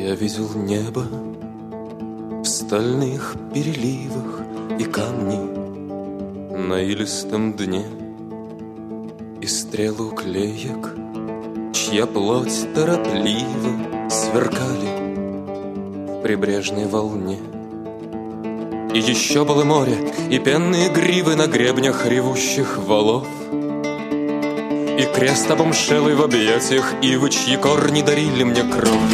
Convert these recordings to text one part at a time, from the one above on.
Я видел небо в стальных переливах и камни на илистом дне, и стрелу клеек, чья плоть торопливо сверкали в прибрежной волне. И еще было море, и пенные гривы на гребнях ревущих валов, и крест обомшелый в объятиях ивы, чьи корни дарили мне кровь.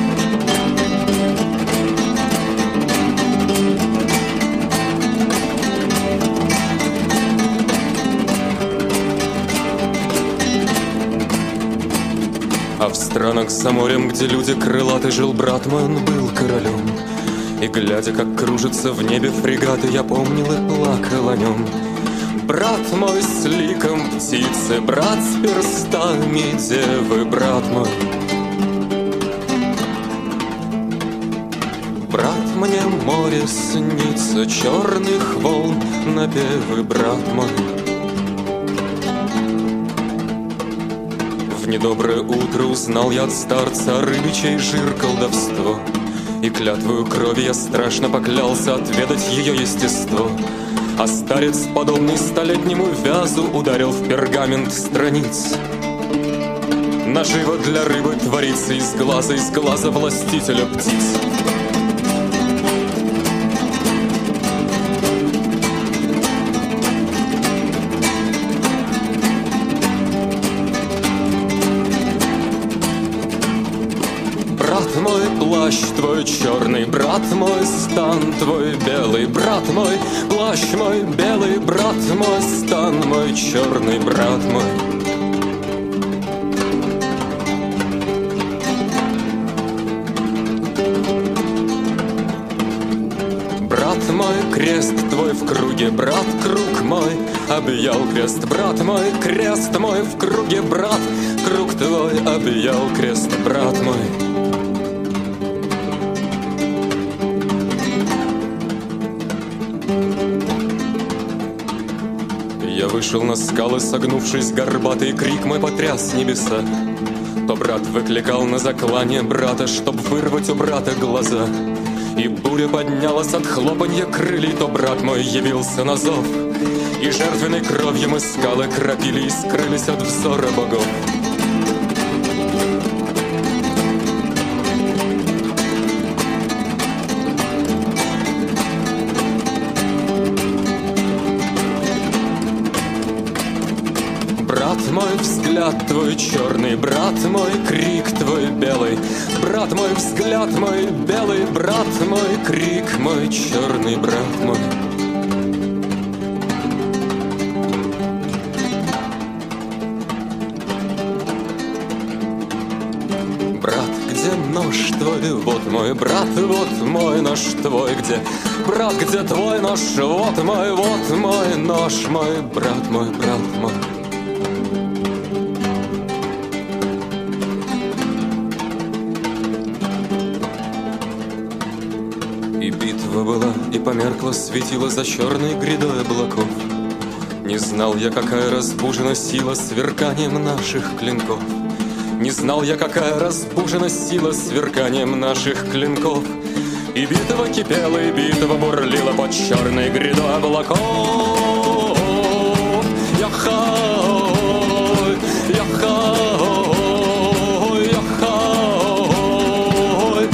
А в странах за морем, где люди крылаты, жил брат мой, он был королем. И глядя, как кружится в небе фрегаты, я помнил и плакал о нем. Брат мой с ликом птицы, брат с перстами девы, брат мой. Брат, мне море снится, черных волн напевы, брат мой. В недоброе утро узнал я от старца рыбичий жир колдовство, и клятвою крови я страшно поклялся отведать ее естество. А старец, подобный столетнему вязу, ударил в пергамент страниц. Наживо для рыбы творится из глаза властителя птиц. Брат мой, плащ твой черный, брат мой, стан твой белый, брат мой, плащ мой белый, брат мой, стан мой черный, брат мой. Брат мой, крест твой в круге, брат, круг мой объял крест, брат мой, крест мой в круге, брат, круг твой объял крест, брат мой. Я вышел на скалы, согнувшись, горбатый крик мой потряс небеса. То брат выкликал на заклание брата, чтоб вырвать у брата глаза. И буря поднялась от хлопанья крыльев, то брат мой явился на зов. И жертвенной кровью мы скалы кропили и скрылись от взора богов. Брат мой, взгляд твой черный, брат мой, крик твой белый, брат мой, взгляд мой белый, брат мой, крик мой черный, брат мой. Брат, где нож твой? Вот мой брат, вот мой нож твой, где? Брат, где твой нож? Вот мой нож, мой брат мой, брат мой. И битва была, и померкла, светила за черной грядой облаков. Не знал я, какая разбужена сила сверканием наших клинков. Не знал я, какая разбужена сила сверканием наших клинков. И битва кипела, и битва бурлила под черной грядой облаков. Яхай, яхай, яхай.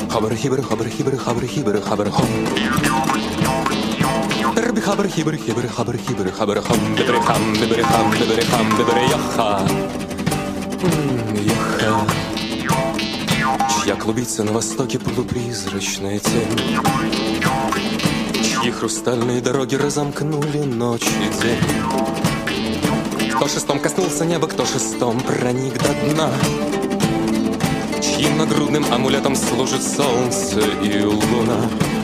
Хабр-хибр, хабр-хибр, хабр-хибр, хабр-хом. Хабр-хибр, хабр-хибр, хабр-хом. Бебрехам, бебрехам, бебрехам, бебреяха. Яха. Чья клубится на востоке полупризрачная тень, чьи хрустальные дороги разомкнули ночь и день. Кто шестом коснулся неба, кто шестом проник до дна, чьим нагрудным амулетом служит солнце и луна.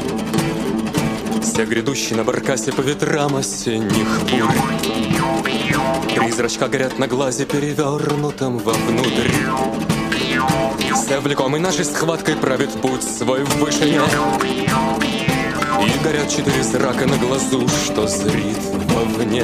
Все грядущие на баркасе по ветрам осенних бурь, призрачка горят на глазе, перевернутом вовнутрь. Все влекомый нашей схваткой правит путь свой в вышине, и горят 4 зрака на глазу, что зрит вовне.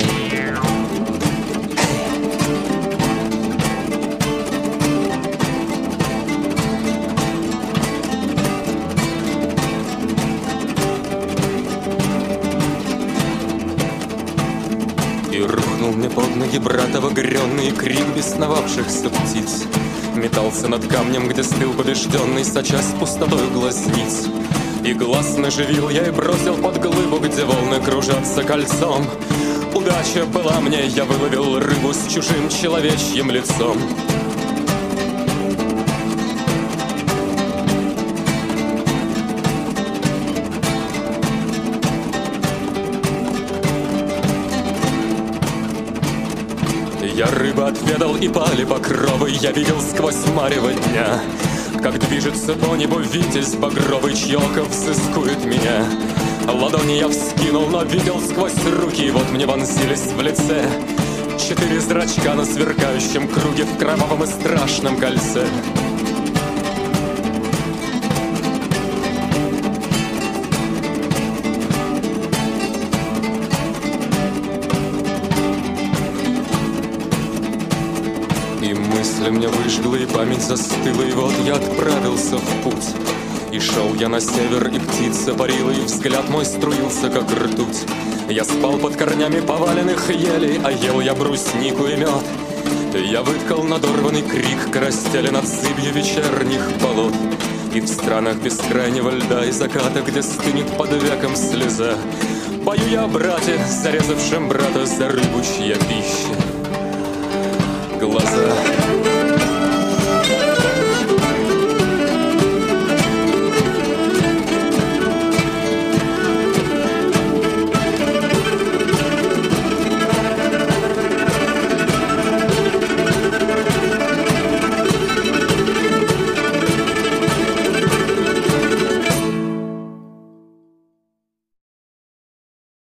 И рухнул мне под ноги брат обогренный крик бесновавшихся птиц. Метался над камнем, где стыл побежденный, сочась пустотою глазниц. И глаз наживил я и бросил под глыбу, где волны кружатся кольцом. Удача была мне, я выловил рыбу с чужим человечьим лицом. Я рыбу отведал, и пали покровы я видел сквозь марево дня, как движется по небу витязь багровый, чье око взыскует меня. Ладони я вскинул, но видел сквозь руки, и вот мне вонзились в лице 4 зрачка на сверкающем круге в кровавом и страшном кольце. И мысли мне выжгла, и память застыла, и вот я отправился в путь. И шел я на север, и птица парила, и взгляд мой струился, как ртуть. Я спал под корнями поваленных елей, а ел я бруснику и мед. Я выткал надорванный крик карастели над зыбью вечерних болот. И в странах бескрайнего льда и заката, где стынет под веком слеза, пою я о брате, зарезавшем брата за рыбу, чья пища глаза.